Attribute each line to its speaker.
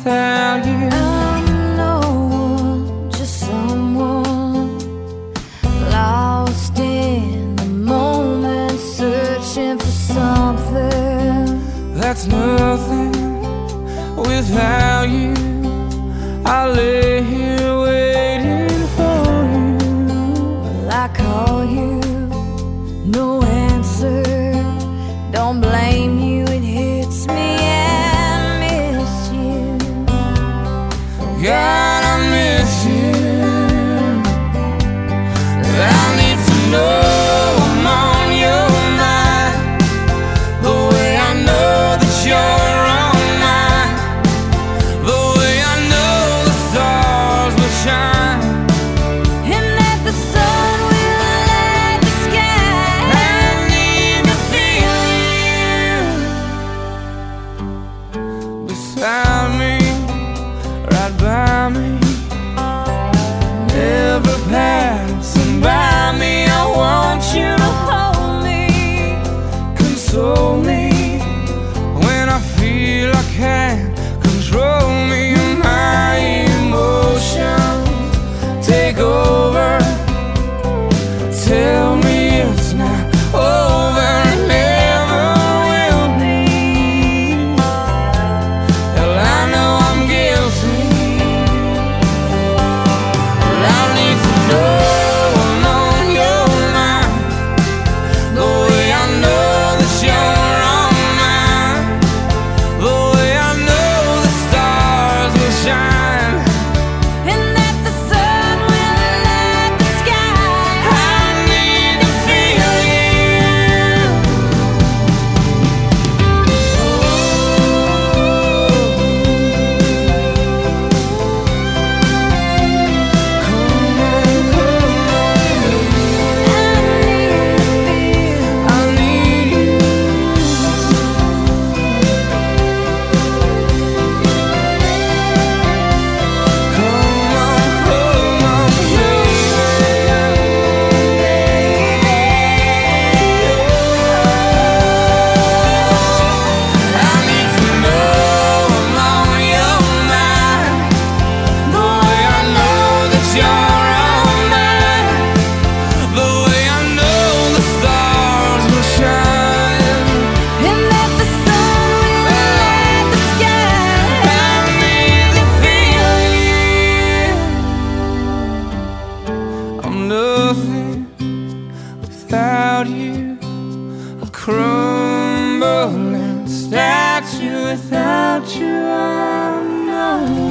Speaker 1: without you.
Speaker 2: I'm no one, just someone lost in the moment, searching for something
Speaker 1: That's nothing without you. I lay here waiting for you.
Speaker 2: Well, I call you, no answer. Don't blame you, it hits me and miss you.
Speaker 1: God, I miss you. I need to know I'm on your mind, the way I know that you're on mine, the way I know the stars will shine,
Speaker 2: And that the sun will light the sky.
Speaker 1: I need to feel you beside me, right by me, never passing by me. I want you to hold me, console me when I feel I can't control me. My emotions take over. Tell me it's not over and never will be. Hell, I know I'm guilty. Well, I need to know I'm on your mind, the way I know that you're on mine, the way I know the stars will shine.
Speaker 2: And that the sun will light the sky.
Speaker 1: I need to feel you. Come on, come on. I need you. Come on, come on, I need to know I'm on your mind, the way I know that you're on mine, the way I know the stars will shine.
Speaker 2: And that the sun will light the sky.
Speaker 1: I need to feel you. I'm nothing without you, a crumbling statue without you. I'm no